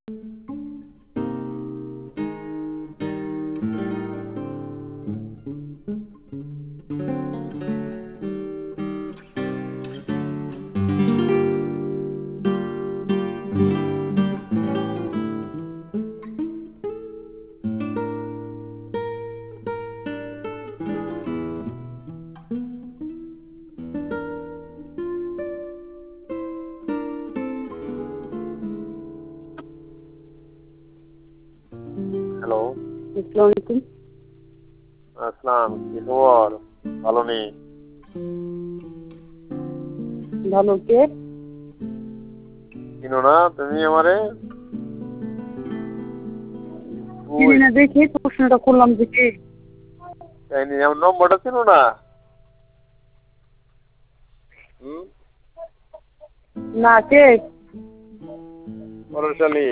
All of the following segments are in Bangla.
হ্যালো। আসসালামু আলাইকুম। আসসালাম, কি খবর? ভালো নেই। ভালো, কে? চিনো না তুমি আমারে? চিনি ওই না দেখে প্রশ্নটা করলাম যে কে? আমার নম্বরটা চিনো না? হুম, না, কে? পরশালী।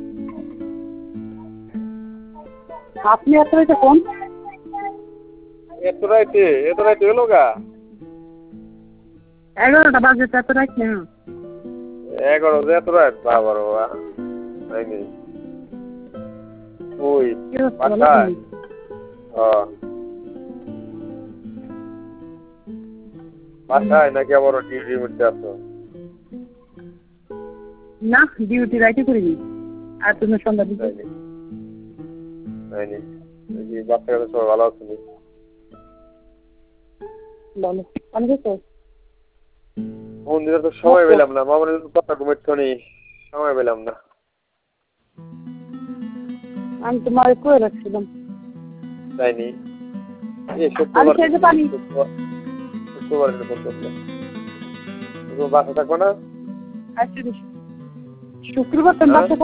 আপনি এত রাইতে ফোন? এত রাইতে হলো গা? 11টা বাজে, এত রাইত না। 11 যে এত রাত, বাবা রে বাবা। তাই নি? ওই কি অবস্থা, ভালো বাসায়? আছেন? হ্যাঁ, বাসায় নাকি আবার ডিউটির মধ্যে আছো? না, ডিউটি রাইতে করিনি। আর তুমি সন্ধ্যা দিতে? তাই নি? তাই নি? দেখি বাচ্চা কাচ্চা সবাই ভালো আছে নি? ভালো। আমি তো মন্দিরে তো সময় পেলাম না, মামনের কথা ঘুমের নি, সময় পেলাম না। আমি তো মারে কয়ে রাখছিলাম। তাই নি? এই আমি শুক্রবার খেতে পারি। শুক্রবার এনে ফোন করলে তুমি বাসা থাকবো না? আচ্ছা, শুক্রবার তো হ্যাঁ? বাসা